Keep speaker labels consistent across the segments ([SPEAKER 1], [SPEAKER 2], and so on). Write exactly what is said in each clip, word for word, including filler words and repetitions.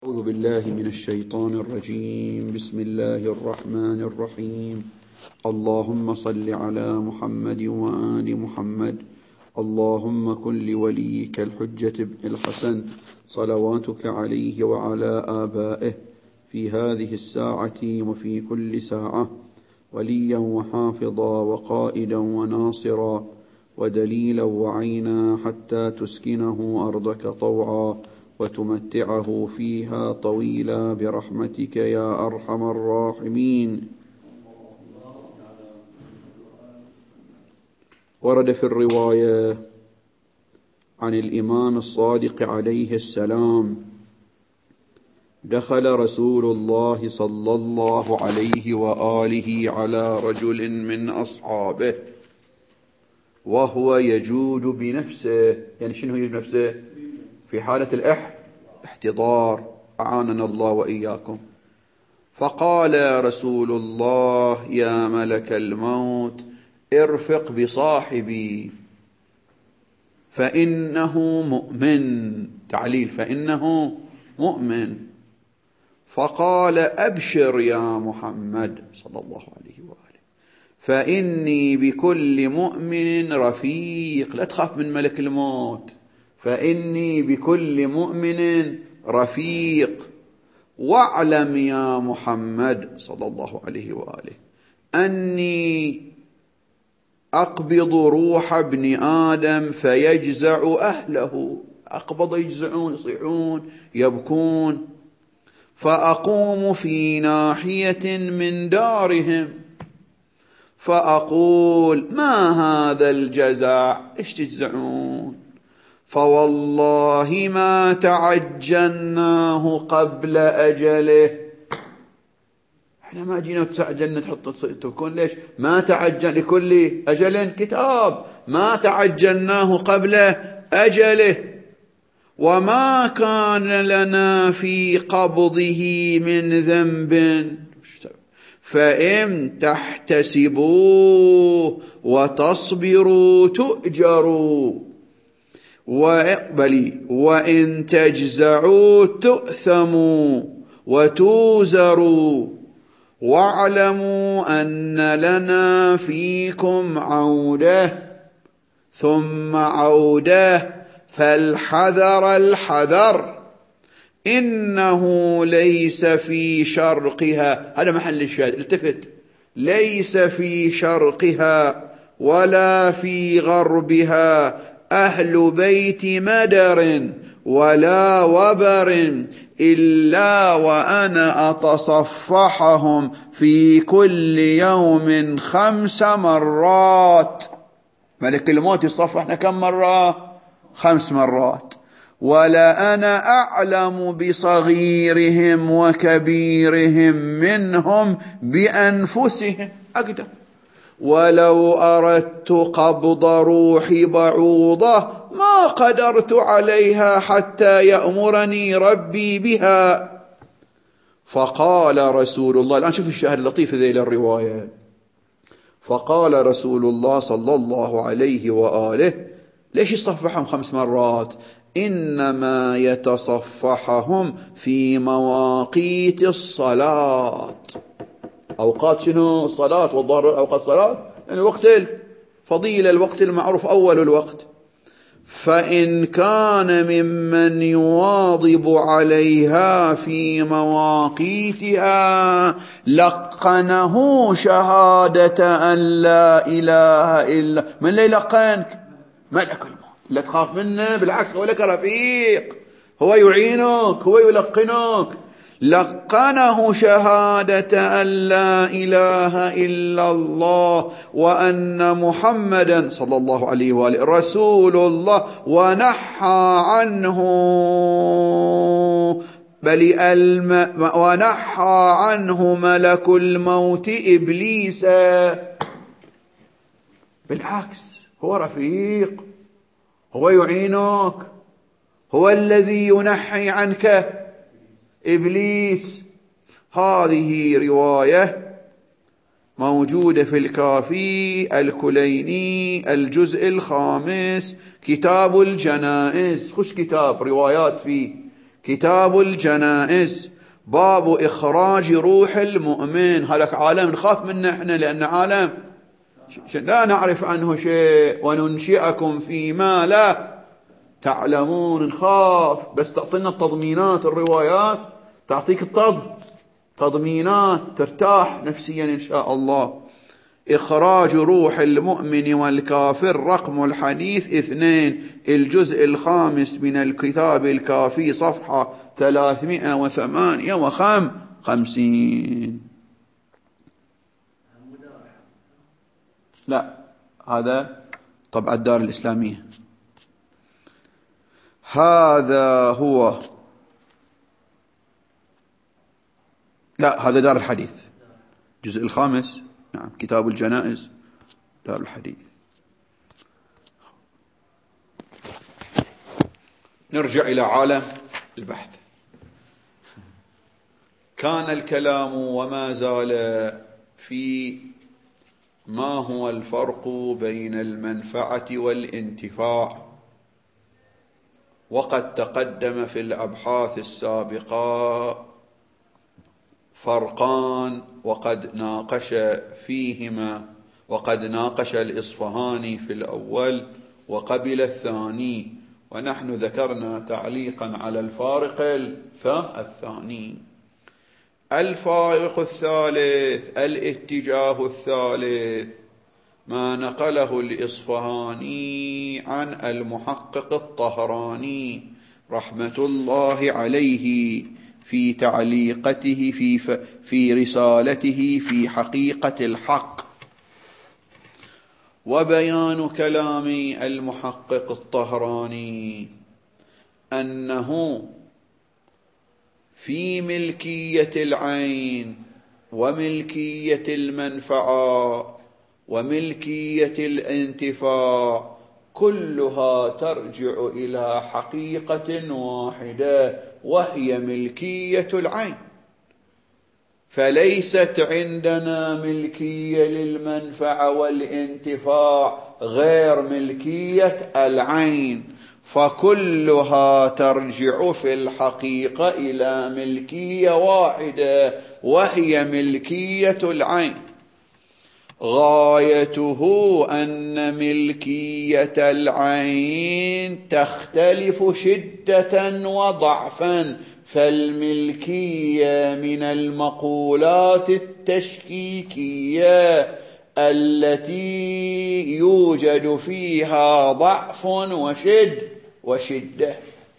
[SPEAKER 1] أعوذ بالله من الشيطان الرجيم. بسم الله الرحمن الرحيم. اللهم صل على محمد وآل محمد. اللهم كن لوليك الحجة بن الحسن صلواتك عليه وعلى آبائه في هذه الساعة وفي كل ساعة وليا وحافظا وقائدا وناصرا ودليلا وعينا حتى تسكنه أرضك طوعا وتمتعه فيها طويلا برحمتك يا أرحم الراحمين. ورد في الرواية عن الإمام الصادق عليه السلام: دخل رسول الله صلى الله عليه وآله على رجل من أصحابه وهو يجود بنفسه. يعني شنو يجود بنفسه؟ في حالة الاحتضار، أعاننا الله وإياكم. فقال رسول الله: يا ملك الموت، ارفق بصاحبي فإنه مؤمن. تعليل: فإنه مؤمن. فقال: أبشر يا محمد صلى الله عليه وآله، فإني بكل مؤمن رفيق. لا تخاف من ملك الموت، فإني بكل مؤمن رفيق. واعلم يا محمد صلى الله عليه وآله أني أقبض روح ابن آدم فيجزع أهله. أقبض، يجزعون، يصيحون، يبكون. فأقوم في ناحية من دارهم فأقول: ما هذا الجزع؟ إيش تجزعون؟ فوالله ما تعجلناه قبل أجله. احنا ما جينا تعجلنا تحط تكون. ليش ما تعجل؟ لكل أجل كتاب. ما تعجلناه قبل أجله وما كان لنا في قبضه من ذنب، فإن تحتسبوه وتصبروا تؤجروا، وإقبلي وإن تجزعوا تؤثموا وتوزروا. واعلموا أن لنا فيكم عودة ثم عودة، فالحذر الحذر، إنه ليس في شرقها. هذا محل الشاهد، التفت: ليس في شرقها ولا في غربها أهل بيت مدر ولا وبر إلا وأنا أتصفحهم في كل يوم خمس مرات. ملك الموت يصفحنا كم مرة؟ خمس مرات. ولا أنا أعلم بصغيرهم وكبيرهم منهم بأنفسهم أقدر. ولو أردت قبض روحي بعوضة ما قدرت عليها حتى يأمرني ربي بها. فقال رسول الله، الآن شوف الشاهد اللطيف ذي للرواية. فقال رسول الله صلى الله عليه وآله: ليش يصفحهم خمس مرات؟ إنما يتصفحهم في مواقيت الصلاة. أوقات شنو؟ الصلاة. والظهر أوقات صلاة، يعني وقت الفضيلة، الوقت المعروف أول الوقت. فإن كان ممن يواظب عليها في مواقيتها لقنه شهادة أن لا إله إلا. من لا يلقنك؟ ملك الموت. لا تخاف منه، بالعكس هو لك رفيق، هو يعينك، هو يلقنك. لقنه شهادة أن لا إله إلا الله وأن محمدا صلى الله عليه وآله رسول الله، ونحى عنه بل الم ونحى عنه ملك الموت إبليس. بالعكس هو رفيق، هو يعينك، هو الذي ينحي عنك إبليس. هذه رواية موجودة في الكافي الكليني الجزء الخامس كتاب الجنائز. خش كتاب روايات في كتاب الجنائز باب إخراج روح المؤمن. هذاك عالم نخاف منه احنا، لأن عالم لا نعرف عنه شيء، وننشئكم فيما لا تعلمون. نخاف، بس تعطينا التضمينات، الروايات تعطيك التض تضمينات، ترتاح نفسيا إن شاء الله. إخراج روح المؤمن والكافر، رقم الحديث اثنين، الجزء الخامس من الكتاب الكافي، صفحة ثلاثمائة وثمانية وخمسين. لا، هذا طبع الدار الإسلامية. هذا هو، لا هذا دار الحديث، الجزء الخامس، نعم، كتاب الجنائز دار الحديث. نرجع إلى عالم البحث. كان الكلام وما زال في ما هو الفرق بين المنفعة والانتفاع، وقد تقدم في الأبحاث السابقة فرقان، وقد ناقش فيهما، وقد ناقش الإصفهاني في الأول وقبل الثاني، ونحن ذكرنا تعليقا على الفارق الثاني. الفارق الثالث، الاتجاه الثالث، ما نقله الإصفهاني عن المحقق الطهراني رحمة الله عليه في تعليقته في, في رسالته في حقيقة الحق. وبيان كلام المحقق الطهراني أنه في ملكية العين وملكية المنفعة وملكية الانتفاع كلها ترجع إلى حقيقة واحدة، وهي ملكية العين. فليست عندنا ملكية للمنفعة والانتفاع غير ملكية العين، فكلها ترجع في الحقيقة إلى ملكية واحدة، وهي ملكية العين. غايته أن ملكية العين تختلف شدة وضعفا، فالملكية من المقولات التشكيكية التي يوجد فيها ضعف وشد وشدة،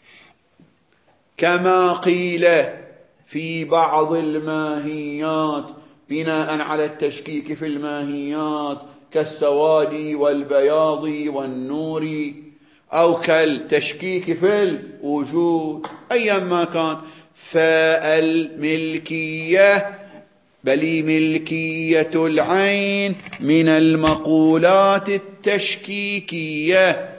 [SPEAKER 1] كما قيل في بعض الماهيات بناء على التشكيك في الماهيات كالسواد والبياض والنور، أو كالتشكيك في الوجود، أيا ما كان. فالملكية بل ملكية العين من المقولات التشكيكية.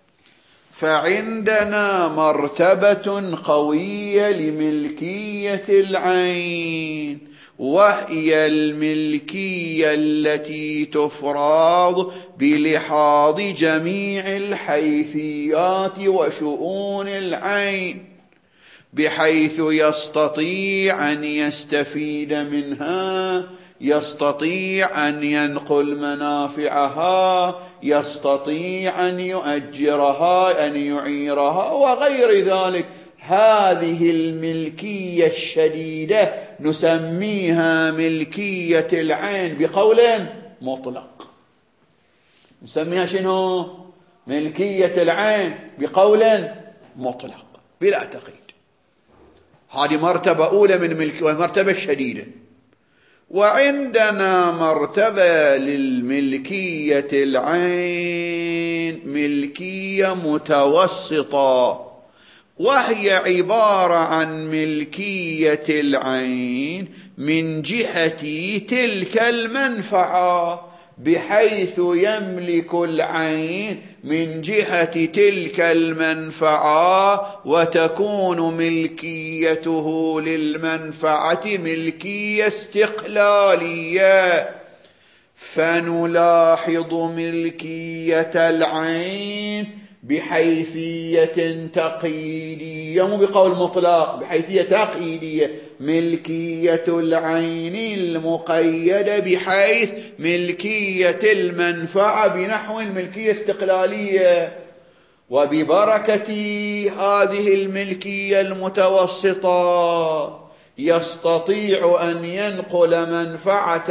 [SPEAKER 1] فعندنا مرتبة قوية لملكية العين، وهي الملكية التي تفرض بلحاظ جميع الحيثيات وشؤون العين، بحيث يستطيع أن يستفيد منها، يستطيع أن ينقل منافعها، يستطيع أن يؤجرها، أن يعيرها وغير ذلك. هذه الملكية الشديدة نسميها ملكية العين بقول مطلق. نسميها شنو؟ ملكية العين بقول مطلق بلا تقييد. هذه مرتبة أولى من ملك، ومرتبة شديدة. وعندنا مرتبة للملكية العين ملكية متوسطة، وهي عبارة عن ملكية العين من جهة تلك المنفعة، بحيث يملك العين من جهة تلك المنفعة، وتكون ملكيته للمنفعة ملكية استقلالية. فنلاحظ ملكية العين بحيثية تقييدية، مو بقول مطلق، بحيثية تقييدية، ملكية العين المقيدة بحيث ملكية المنفعة بنحو الملكية استقلالية. وببركة هذه الملكية المتوسطة يستطيع أن ينقل منفعة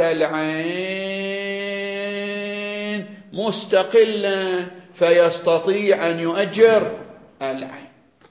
[SPEAKER 1] العين مستقلا، فيستطيع أن يؤجر العين،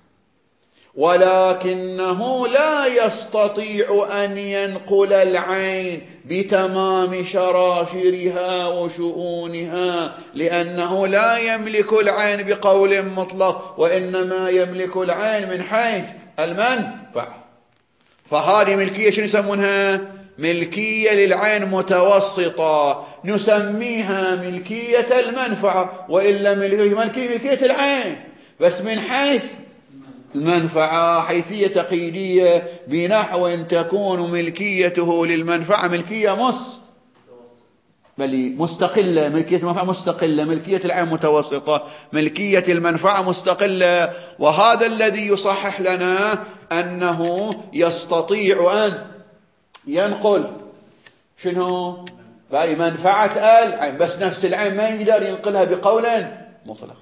[SPEAKER 1] ولكنه لا يستطيع أن ينقل العين بتمام شراشرها وشؤونها، لأنه لا يملك العين بقول مطلق، وإنما يملك العين من حيث المنفعة. فهذه ملكية شنو يسمونها؟ ملكية للعين متوسطة، نسميها ملكية المنفعة، وإلا ملكية ملكية العين بس من حيث المنفعة، حيثية تقييدية بنحو تكون ملكيته للمنفعة ملكية مس بل مستقلة، ملكية المنفعة مستقلة، ملكية العين متوسطة، ملكية المنفعة مستقلة. وهذا الذي يصحح لنا أنه يستطيع أن ينقل شنو؟ باقي منفعة العين، بس نفس العين ما يقدر ينقلها بقول مطلق.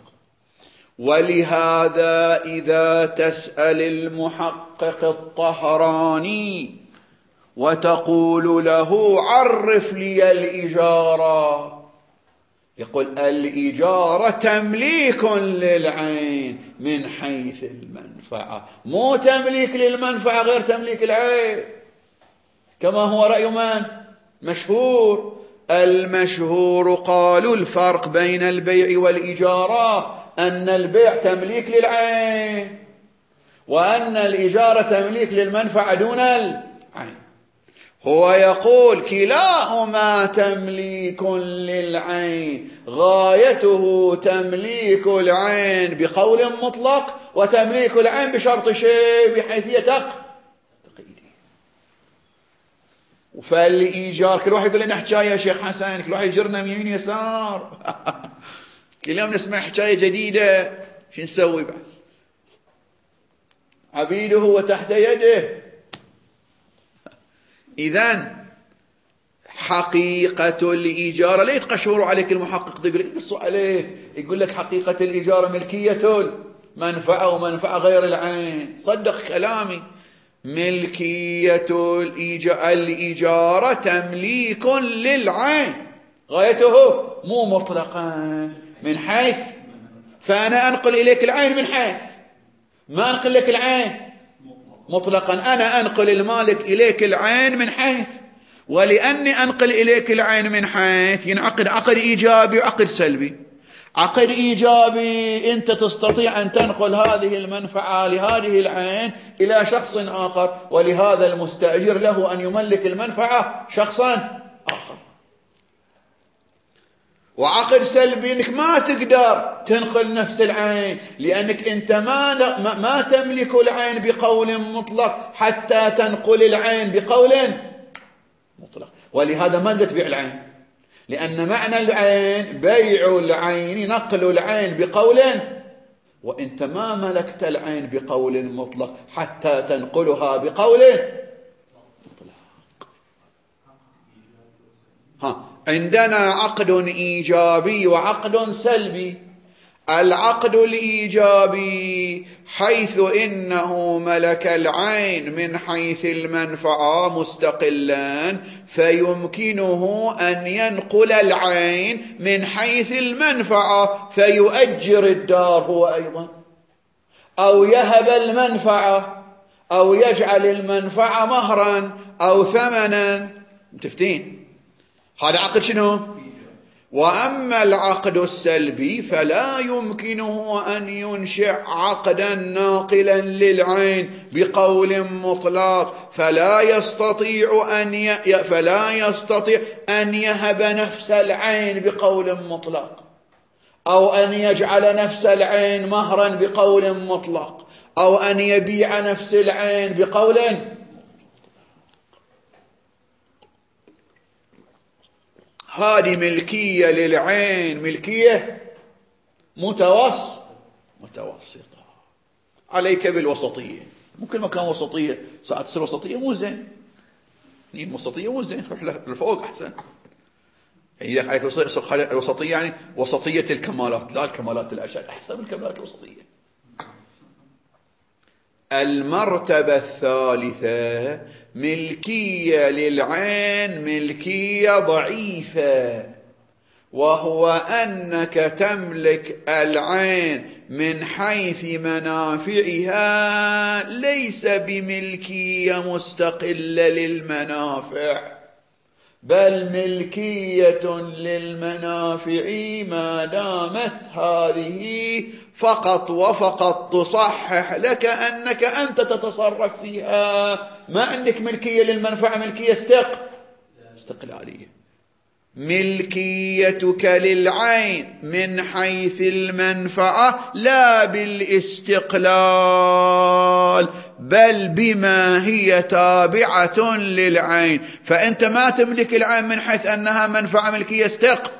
[SPEAKER 1] ولهذا إذا تسأل المحقق الطهراني وتقول له عرف لي الإجارة، يقول الإجارة تمليك للعين من حيث المنفعة، مو تمليك للمنفعة غير تمليك العين، كما هو رأي من؟ مشهور. المشهور قالوا الفرق بين البيع والإجارة أن البيع تمليك للعين، وأن الإجارة تمليك للمنفعة دون العين. هو يقول كلاهما تمليك للعين، غايته تمليك العين بقول مطلق، وتمليك العين بشرط شيء بحيثية تقييدية. فالإيجار كل واحد يقول لنا حكاية يا شيخ حسن، كل واحد يجرنا من يمين يسار كل يوم نسمع حكاية جديدة، شو نسوي بعد؟ عبيده وتحت يده. إذن حقيقة الإجارة لا يتقشروا عليك المحقق يقول يقصوا عليك، يقول لك حقيقة الإجارة ملكية المنفعة ومنفعة غير العين. صدق كلامي، ملكية الإجارة تمليك للعين، غايته مو مطلقا من حيث، فأنا أنقل إليك العين من حيث، ما أنقل لك العين مطلقا، أنا أنقل المالك إليك العين من حيث. ولأني أنقل إليك العين من حيث ينعقد عقد إيجابي وعقد سلبي. عقد إيجابي أنت تستطيع أن تنقل هذه المنفعة لهذه العين إلى شخص آخر، ولهذا المستأجر له أن يملك المنفعة شخصا آخر. وعقد سلبي انك ما تقدر تنقل نفس العين، لانك انت ما ما تملك العين بقول مطلق حتى تنقل العين بقول مطلق. ولهذا ما تبيع العين، لان معنى العين بيع العين نقل العين بقول، وانت ما ملكت العين بقول مطلق حتى تنقلها بقول مطلق. ها عندنا عقد إيجابي وعقد سلبي. العقد الإيجابي حيث إنه ملك العين من حيث المنفعة مستقلا، فيمكنه أن ينقل العين من حيث المنفعة فيؤجر الدار هو أيضا، أو يهب المنفعة، أو يجعل المنفعة مهرا أو ثمنا. متفتين؟ هذا عقد شنو؟ وأما العقد السلبي فلا يمكنه أن ينشئ عقدا ناقلا للعين بقول مطلق، فلا يستطيع أن ي... فلا يستطيع أن يهب نفس العين بقول مطلق، أو أن يجعل نفس العين مهرا بقول مطلق، أو أن يبيع نفس العين بقول. هذه ملكية للعين، ملكية متوسطة. متوسطة. عليك بالوسطية، مو كل مكان وسطية ساعة تصير وسطية مو زين، يعني الوسطية مو زين، روح لفوق أحسن. يعني عليك الوسطية يعني وسطية الكمالات، لا الكمالات الأشد أحسن من الكمالات الوسطية. المرتبة الثالثة ملكية للعين، ملكية ضعيفة، وهو أنك تملك العين من حيث منافعها، ليس بملكية مستقلة للمنافع، بل ملكية للمنافع ما دامت هذه فقط وفقط تصحح لك أنك أنت تتصرف فيها، ما عندك ملكية للمنفعة، ملكية استق استقلالية. ملكيتك للعين من حيث المنفعة لا بالاستقلال، بل بما هي تابعة للعين. فأنت ما تملك العين من حيث أنها منفعة، ملكية استق،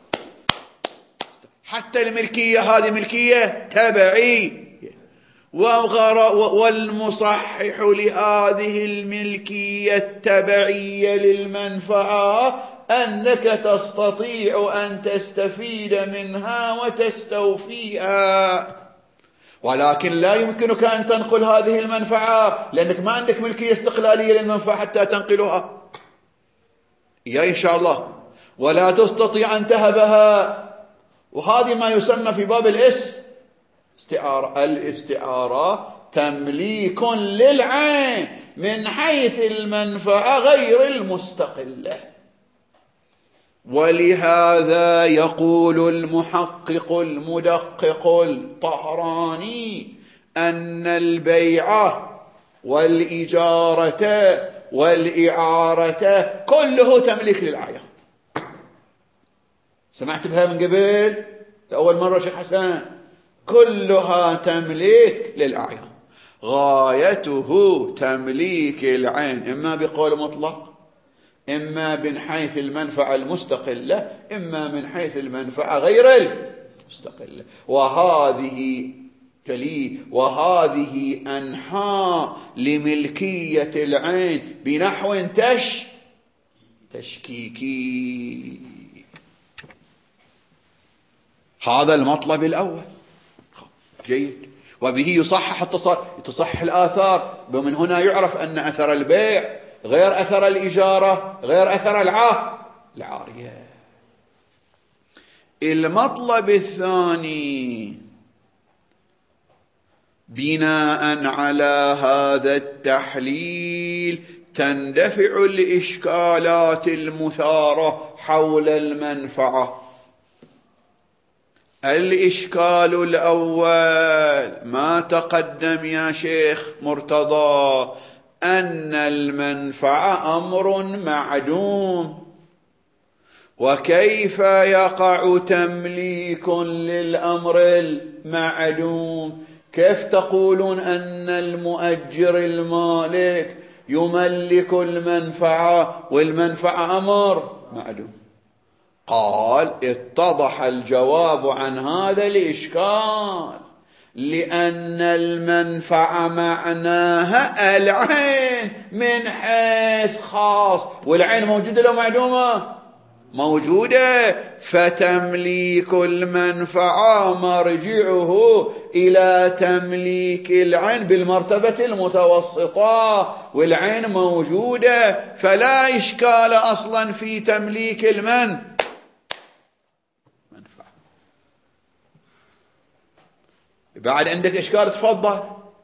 [SPEAKER 1] حتى الملكية هذه ملكية تبعية. والمصحح لهذه الملكية التبعية للمنفعة أنك تستطيع أن تستفيد منها وتستوفيها، ولكن لا يمكنك أن تنقل هذه المنفعة لأنك ما عندك ملكية استقلالية للمنفعة حتى تنقلها يا إن شاء الله، ولا تستطيع أن تهبها. وهذه ما يسمى في باب الاس استعارة. الاستعارة تمليك للعين من حيث المنفعة غير المستقلة. ولهذا يقول المحقق المدقق الطهراني أن البيع والإجارة والإعارة كله تمليك للعين. سمعت بها من قبل لأول مرة شيخ حسن؟ كلها تمليك للأعيان، غايته تمليك العين إما بقول مطلق، إما من حيث المنفعة المستقلة، إما من حيث المنفعة غير المستقلة. وهذه تلي وهذه أنحاء لملكية العين بنحو تش تشكيكي. هذا المطلب الأول جيد، وبه يصحح التصحح تصحح الآثار. ومن هنا يعرف أن أثر البيع غير أثر الإجارة غير أثر العاه العارية. المطلب الثاني بناء على هذا التحليل تندفع الإشكالات المثارة حول المنفعة. الإشكال الأول ما تقدم يا شيخ مرتضى، أن المنفعة أمر معدوم، وكيف يقع تمليك للأمر المعدوم؟ كيف تقولون أن المؤجر المالك يملك المنفعة والمنفعة أمر معدوم؟ قال اتضح الجواب عن هذا الإشكال، لأن المنفعة معناها العين من حيث خاص، والعين موجودة لو معدومة موجودة، فتمليك المنفعة مرجعه إلى تمليك العين بالمرتبة المتوسطة، والعين موجودة، فلا إشكال أصلا في تمليك المن منفعة. بعد عندك إشكال تفضل.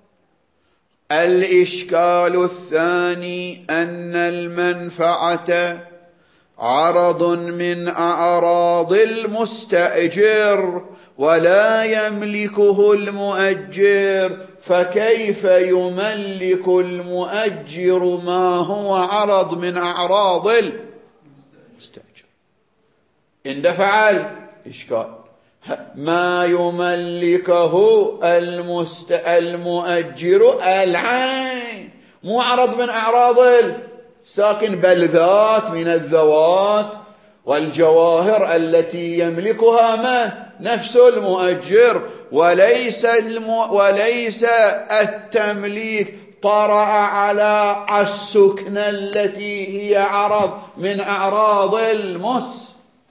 [SPEAKER 1] الإشكال الثاني أن المنفعة عرض من أعراض المستأجر ولا يملكه المؤجر، فكيف يملك المؤجر ما هو عرض من أعراض المستأجر؟ اندفع الإشكال. ما يملكه المست... المؤجر العين، مو عرض من أعراض ساكن، بل ذات من الذوات، والجواهر التي يملكها من؟ نفس المؤجر، وليس, الم... وليس التمليك طرأ على السكن التي هي عرض من أعراض المستأجر.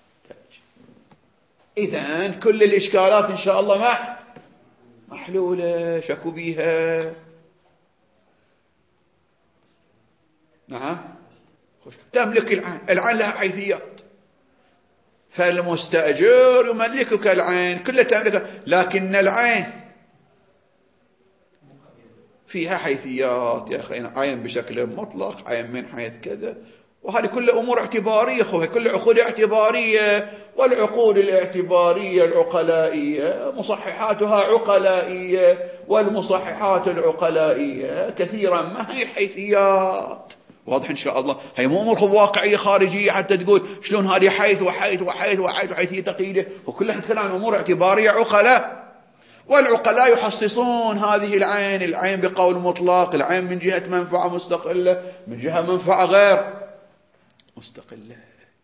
[SPEAKER 1] إذن كل الإشكالات إن شاء الله مح محلولة، شكوا بيها. نعم. تملك العين، العين لها حيثيات، فالمستأجر يملكك العين كلها تملكها، لكن العين فيها حيثيات يا أخي، عين بشكل مطلق، عين من حيث كذا، وهذه كلها أمور اعتبارية أخوة، كل عقود اعتبارية، والعقود الاعتبارية العقلائية مصححاتها عقلائية، والمصححات العقلائية كثيرا ما هي الحيثيات. واضح إن شاء الله؟ هي مو أمور واقعية خارجية حتى تقول شلون هذه حيث وحيث وحيث وحيث وحيثية تقييدة، وكلها تتكلم عن أمور اعتبارية عقلاء، والعقلاء يحصصون هذه العين، العين بقول مطلق، العين من جهة منفعة مستقلة، من جهة منفعة غير مستقلة.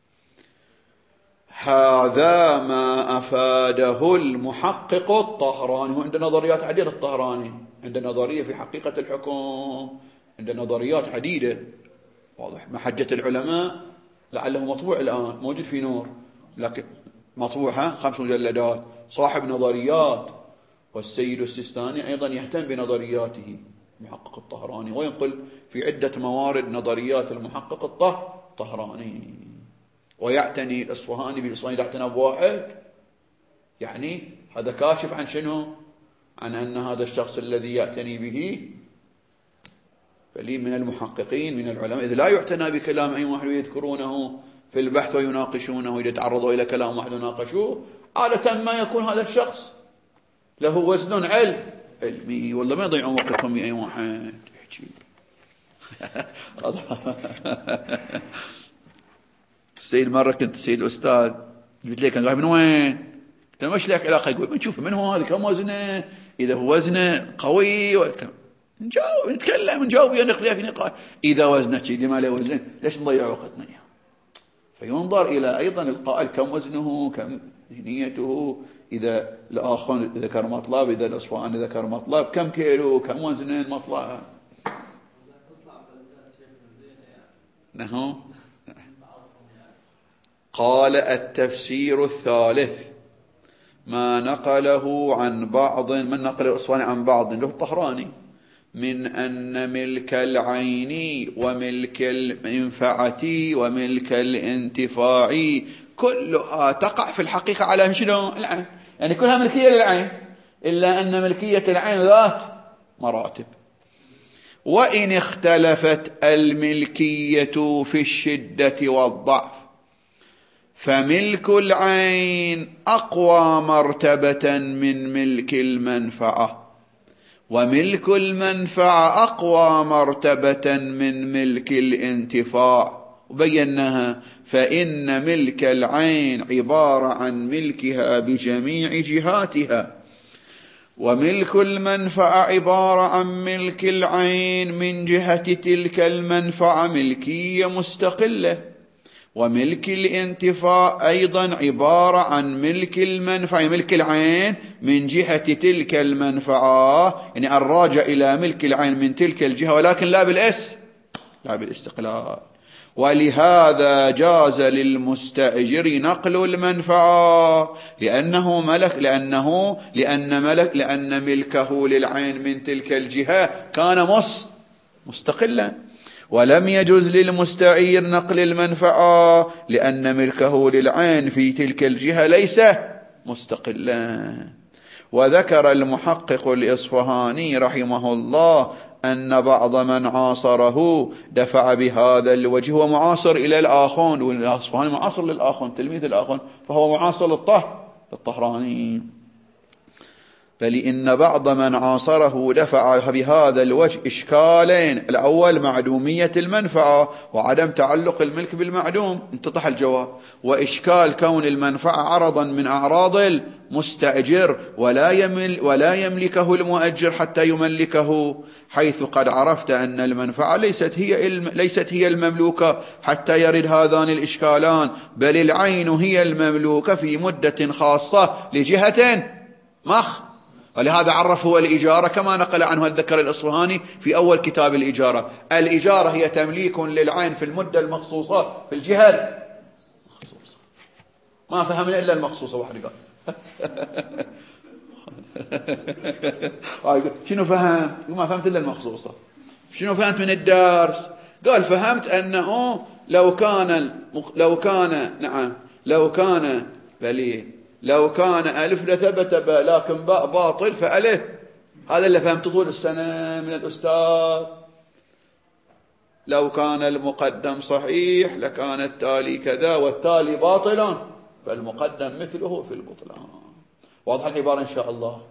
[SPEAKER 1] هذا ما أفاده المحقق الطهراني. هو عنده نظريات عديدة الطهراني، عنده نظرية في حقيقة الحكم، عنده نظريات عديدة. واضح؟ محجة العلماء لعله مطبوع الآن، موجود في نور، لكن مطبوعها خمس مجلدات، صاحب نظريات. والسيد السيستاني أيضا يهتم بنظرياته محقق الطهراني، وينقل في عدة موارد نظريات المحقق الطهراني، ويعتني الأصفهاني بالإصفهاني اعتنى بواحد، يعني هذا كاشف عن شنو؟ عن أن هذا الشخص الذي يعتني به فلي من المحققين من العلماء، إذ لا يعتنى بكلام أي واحد يذكرونه في البحث ويناقشونه، إذا تعرضوا إلى كلام واحد وناقشوه عادة ما يكون هذا الشخص له وزن علم علمي، والله ما يضيعون وقتهم بأي واحد يحكي. السيد مرة كنت السيد الأستاذ قلت لي كان قال من وين؟ قلت له مش لك علاقة؟ يقول بنشوف من هو هذا، كم وزنه، إذا هو وزنه قوي وكم نجاوب نتكلم نجاوب نقليه في نقاش، إذا وزنه شيء ما له وزن ليش نضيع وقتنا؟ فينظر إلى أيضا القائل كم وزنه، كم ذهنيته، إذا الآخر ذكر مطلب، إذا الأصفهاني ذكر مطلب، كم كيلو، كم وزن المطلب. نهو. قال التفسير الثالث ما نقله عن بعض، من نقل الأصفهاني عن بعض له الطهراني، من أن ملك العين وملك المنفعة وملك الانتفاع كلها تقع في الحقيقة على شنو؟ العين، يعني كلها ملكية للعين، إلا أن ملكية العين ذات مراتب. وإن اختلفت الملكية في الشدة والضعف فملك العين أقوى مرتبة من ملك المنفعة، وملك المنفعة أقوى مرتبة من ملك الانتفاع. وبيناها، فإن ملك العين عبارة عن ملكها بجميع جهاتها، وملك المنفعة عبارة عن ملك العين من جهة تلك المنفعة ملكية مستقلة، وملك الانتفاع أيضا عبارة عن ملك المنفعة ملك العين من جهة تلك المنفعة، يعني الراجع إلى ملك العين من تلك الجهة، ولكن لا بالإس لا بالاستقلال. ولهذا جاز للمستأجر نقل المنفعة لأنه ملك لأنه لأن ملك لأن ملكه للعين من تلك الجهة كان مص مستقلا، ولم يجوز للمستعير نقل المنفعة لأن ملكه للعين في تلك الجهة ليس مستقلا. وذكر المحقق الإصفهاني رحمه الله أن بعض من عاصره دفع بهذا الوجه، هو معاصر إلى الآخون، والإصفهاني معاصر للآخون، تلميذ الآخون، فهو معاصر للطه للطهراني. بل إن بعض من عاصره دفع بهذا الوجه إشكالين: الأول معدومية المنفعة وعدم تعلق الملك بالمعدوم، انتطح الجواب، وإشكال كون المنفعة عرضا من أعراض المستأجر ولا, يمل ولا يملكه المؤجر حتى يملكه، حيث قد عرفت أن المنفعة ليست هي, ليست هي المملوكة حتى يرد هذان الإشكالان، بل العين هي المملوكة في مدة خاصة لجهة مخ. ولهذا عرفوا الإجارة كما نقل عنه الذكر الإصفهاني في أول كتاب الإجارة: الإجارة هي تمليك للعين في المدة المخصوصة في الجهة المخصوصة. ما فهمنا إلا المخصوصة. واحد قال شنو فهمت؟ ما فهمت إلا المخصوصة. شنو فهمت من الدرس؟ قال فهمت أنه لو كان لو كان نعم لو كان بلي لو كان ألف لثبت باء، لكن باء باطل فألف. هذا اللي فهمته طول السنة من الأستاذ. لو كان المقدم صحيح لكان التالي كذا، والتالي باطلا فالمقدم مثله في البطلان. واضح العبارة إن شاء الله.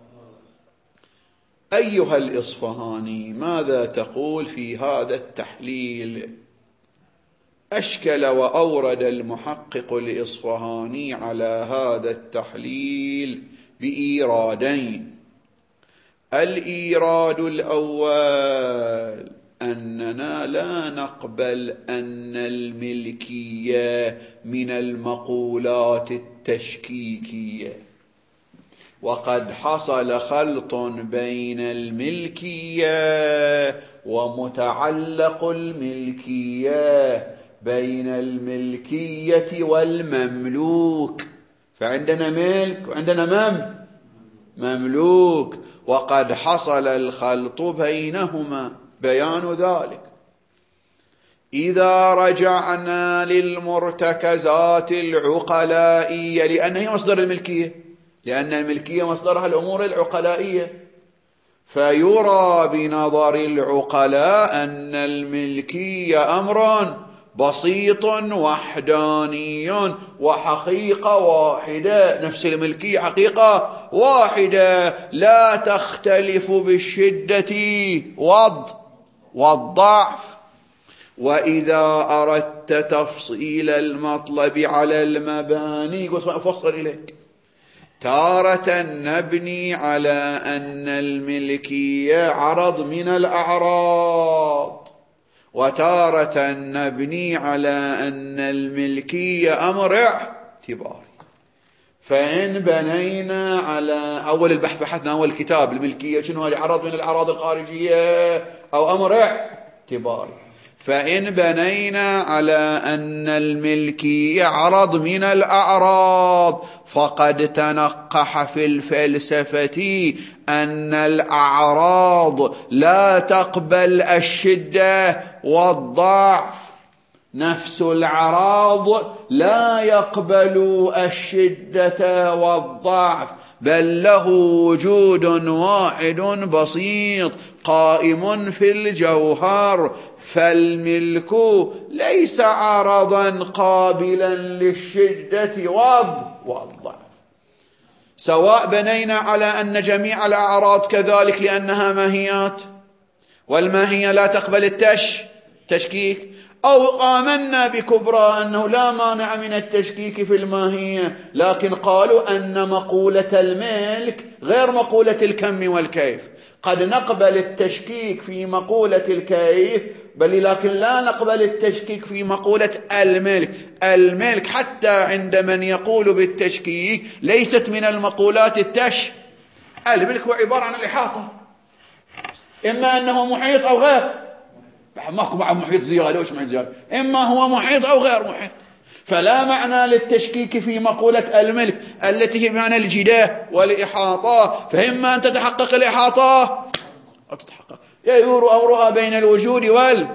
[SPEAKER 1] أيها الإصفهاني، ماذا تقول في هذا التحليل؟ أشكل وأورد المحقق الإصفهاني على هذا التحليل بإيرادين: الإيراد الأول أننا لا نقبل أن الملكية من المقولات التشكيكية، وقد حصل خلط بين الملكية ومتعلق الملكية، بين الملكية والمملوك. فعندنا ملك وعندنا مم مملوك، وقد حصل الخلط بينهما. بيان ذلك: إذا رجعنا للمرتكزات العقلائية، لأن هي مصدر الملكية، لأن الملكية مصدرها الأمور العقلائية، فيرى بنظر العقلاء أن الملكية أمر بسيط وحداني وحقيقة واحدة. نفس الملكية حقيقة واحدة لا تختلف بالشدة والضعف. وإذا أردت تفصيل المطلب على المباني، أفصل إليك: تارة نبني على أن الملكية عرض من الأعراض، وتارة نبني على أن الملكية أمر اعتباري. فإن بنينا على أول البحث بحثنا أول الكتاب الملكية شنو هي؟ عرض من الأعراض الخارجية أو أمر اعتباري. فإن بنينا على أن الملكية عرض من الأعراض، فقد تنقح في الفلسفة أن الأعراض لا تقبل الشدة والضعف. نفس الأعراض لا يقبل الشدة والضعف، بل له وجود واحد بسيط قائم في الجوهر. فالملك ليس عرضا قابلا للشدة والضعف، سواء بنينا على أن جميع الأعراض كذلك لأنها ماهيات، والماهية لا تقبل التش تشكيك، أو آمنا بكبرى أنه لا مانع من التشكيك في الماهية، لكن قالوا أن مقولة الملك غير مقولة الكم والكيف. قد نقبل التشكيك في مقولة الكيف، بل لكن لا نقبل التشكيك في مقولة الملك. الملك حتى عند من يقول بالتشكيك ليست من المقولات التش. الملك هو عبارة عن الإحاطة، إما أنه محيط أو غير، ماكو مع محيط زيادة وش محيط زيادة، إما هو محيط أو غير محيط. فلا معنى للتشكيك في مقولة الملك التي هي معنى الجداه والإحاطة، فإما أن تتحقق الإحاطة أو تتحقق يدور أمرها بين الوجود والعدم.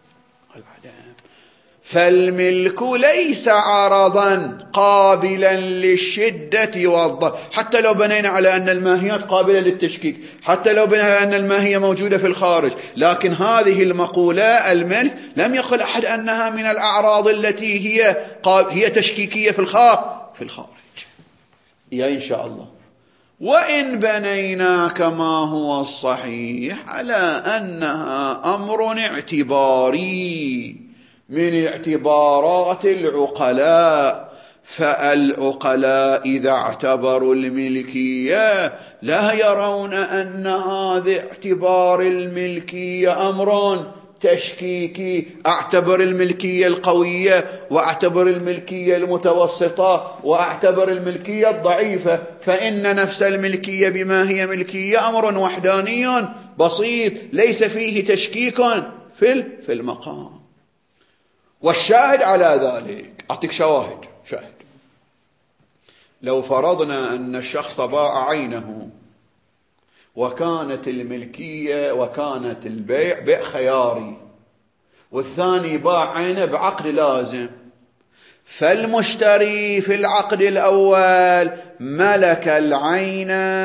[SPEAKER 1] فالملك ليس عرضا قابلا للشدة والضعف، حتى لو بنينا على أن الماهيات قابلة للتشكيك، حتى لو بنينا على أن الماهية موجودة في الخارج، لكن هذه المقولة الملك لم يقل أحد أنها من الأعراض التي هي هي تشكيكية في الخارج في الخارج. يا إن شاء الله. وإن بنينا كما هو الصحيح على أنها أمر اعتباري من اعتبارات العقلاء، فالعقلاء إذا اعتبروا الملكية لا يرون أن هذا اعتبار الملكية أمر تشكيكي. أعتبر الملكية القوية وأعتبر الملكية المتوسطة وأعتبر الملكية الضعيفة، فإن نفس الملكية بما هي ملكية أمر وحداني بسيط ليس فيه تشكيك في في المقام. والشاهد على ذلك أعطيك شواهد. شاهد: لو فرضنا أن الشخص باع عينه وكانت الملكية وكانت البيع بيع خياري، والثاني باع عينه بعقد لازم، فالمشتري في العقد الأول ملك العين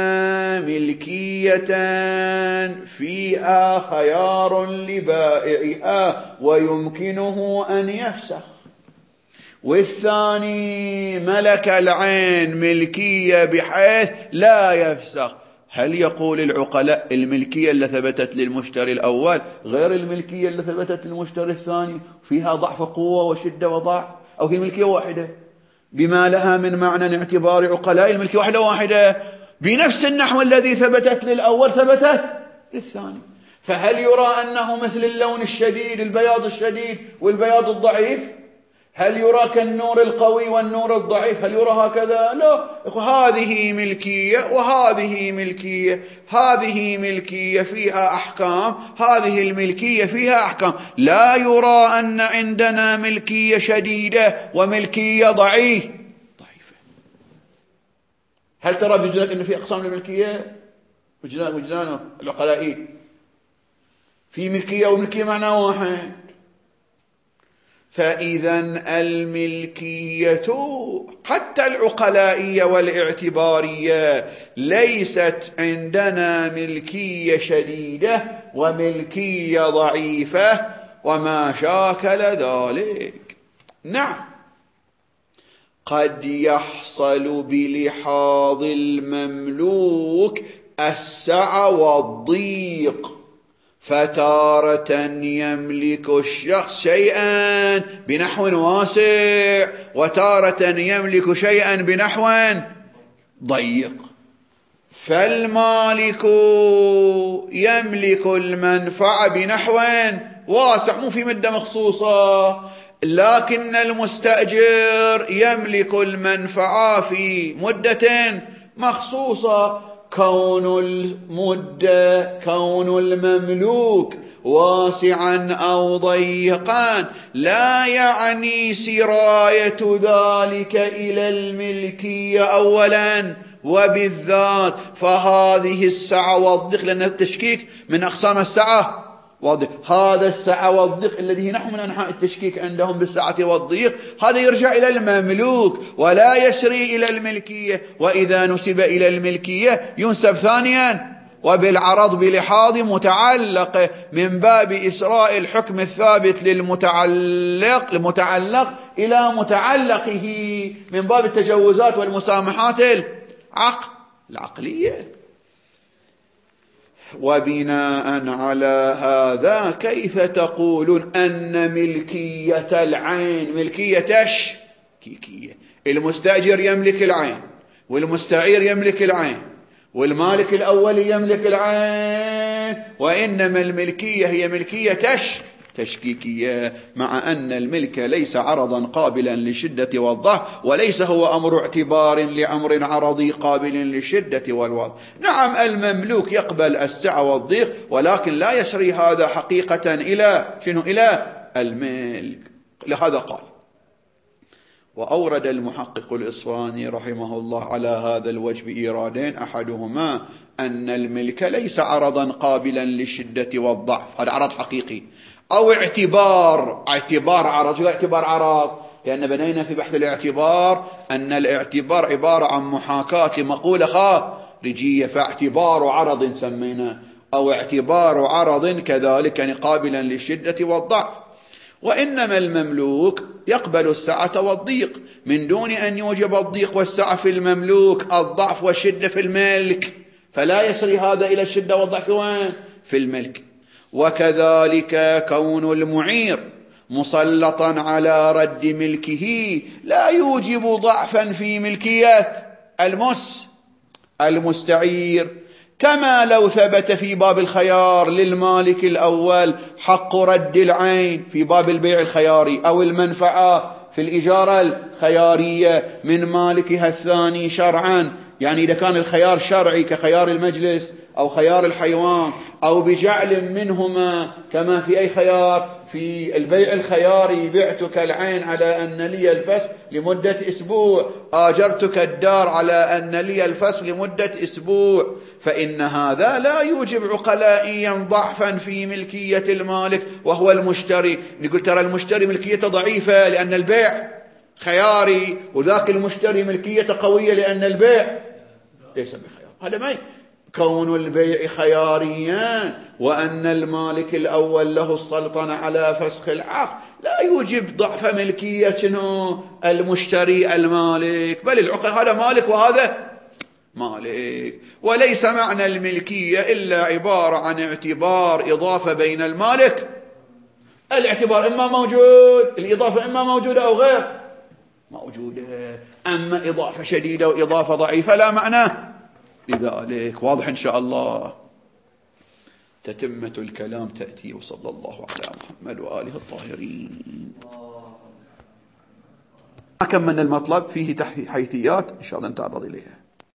[SPEAKER 1] ملكية فيها خيار لبائعها ويمكنه أن يفسخ، والثاني ملك العين ملكية بحيث لا يفسخ. هل يقول العقلاء الملكية اللي ثبتت للمشتري الأول غير الملكية اللي ثبتت للمشتري الثاني فيها ضعف قوة وشدة وضعف، أو هي الملكية واحدة بما لها من معنى اعتبار عقلاء الملكية واحدة واحدة بنفس النحو الذي ثبتت للأول ثبتت للثاني؟ فهل يرى أنه مثل اللون الشديد البياض الشديد والبياض الضعيف؟ هل يرى كالنور القوي والنور الضعيف؟ هل يرى هكذا؟ لا. هذه ملكية وهذه ملكية، هذه ملكية فيها أحكام، هذه الملكية فيها أحكام. لا يرى أن عندنا ملكية شديدة وملكية ضعيف ضعيفة. هل ترى بوجدانك أنه في أقسام للملكية؟ وجدان وجدانه العقلائي في ملكية وملكية معنى واحد. فإذا الملكية حتى العقلائية والاعتبارية ليست عندنا ملكية شديدة وملكية ضعيفة وما شاكل ذلك. نعم، قد يحصل بلحاظ المملوك السعة والضيق، فتارة يملك الشخص شيئا بنحو واسع وتارة يملك شيئا بنحو ضيق. فالمالك يملك المنفعة بنحو واسع مو في مدة مخصوصة، لكن المستأجر يملك المنفعة في مدة مخصوصة. كون المدة كون المملوك واسعا أو ضيقا لا يعني سراية ذلك إلى الملكية أولا وبالذات. فهذه السعة والضيق، لأن التشكيك من أقسام السعة والضيق، هذا السعة والضيق الذي نحن من أنحاء التشكيك عندهم بالسعة والضيق، هذا يرجع إلى المملوك ولا يسري إلى الملكية. وإذا نسب إلى الملكية ينسب ثانيا وبالعرض بلحاظ متعلق من باب إسراء الحكم الثابت للمتعلق المتعلق إلى متعلقه من باب التجوزات والمسامحات العقل العقلية. وبناء على هذا كيف تقولون أن ملكية العين ملكية تشكيكية؟ المستأجر يملك العين والمستعير يملك العين والمالك الأول يملك العين، وإنما الملكية هي ملكية تش تشكيكية، مع أن الملك ليس عرضا قابلا للشدة والضعف، وليس هو أمر اعتبار لأمر عرضي قابل للشدة والوضع. نعم، المملوك يقبل السعة والضيق، ولكن لا يسري هذا حقيقة إلى شنو؟ إلى الملك. لهذا قال: وأورد المحقق الإصفهاني رحمه الله على هذا الوجه بإيرادين: أحدهما أن الملك ليس عرضا قابلا للشدة والضعف، هذا عرض حقيقي، أو اعتبار اعتبار عرض. شو اعتبار عرض؟ لأن بنينا في بحث الاعتبار أن الاعتبار عبارة عن محاكاة مقولة خارجية، فاعتبار عرض سمينا، أو اعتبار عرض كذلك يعني قابلا للشدة والضعف. وإنما المملوك يقبل السعة والضيق من دون أن يوجب الضيق والسعة في المملوك الضعف والشدة في الملك، فلا يسري هذا إلى الشدة والضعف وين؟ في الملك. وكذلك كون المعير مسلطا على رد ملكه لا يوجب ضعفا في ملكية المس المستعير، كما لو ثبت في باب الخيار للمالك الأول حق رد العين في باب البيع الخياري أو المنفعة في الإجارة الخيارية من مالكها الثاني شرعا، يعني إذا كان الخيار شرعي كخيار المجلس أو خيار الحيوان أو بجعل منهما كما في أي خيار، في البيع الخياري بعتك العين على أن لي الفسخ لمدة أسبوع، آجرتك الدار على أن لي الفسخ لمدة أسبوع، فإن هذا لا يوجب عقلائيا ضعفا في ملكية المالك وهو المشتري. نقول ترى المشتري ملكيته ضعيفة لأن البيع خياري، وذاك المشتري ملكيته قوية لأن البيع ليس بخيار. هذا ما كون البيع خياريا وأن المالك الأول له السلطنة على فسخ العقد لا يوجب ضعف ملكية المشتري المالك، بل العقد هذا مالك وهذا مالك. وليس معنى الملكية إلا عبارة عن اعتبار إضافة بين المالك، الاعتبار إما موجود، الإضافة إما موجودة أو غير موجودة، أما إضافة شديدة وإضافة ضعيفة لا معنى لذلك. واضح إن شاء الله. تتمة الكلام تأتي، وصلى الله على محمد وآله الطاهرين. أكملنا المطلب، فيه حيثيات إن شاء الله نتعرض إليها.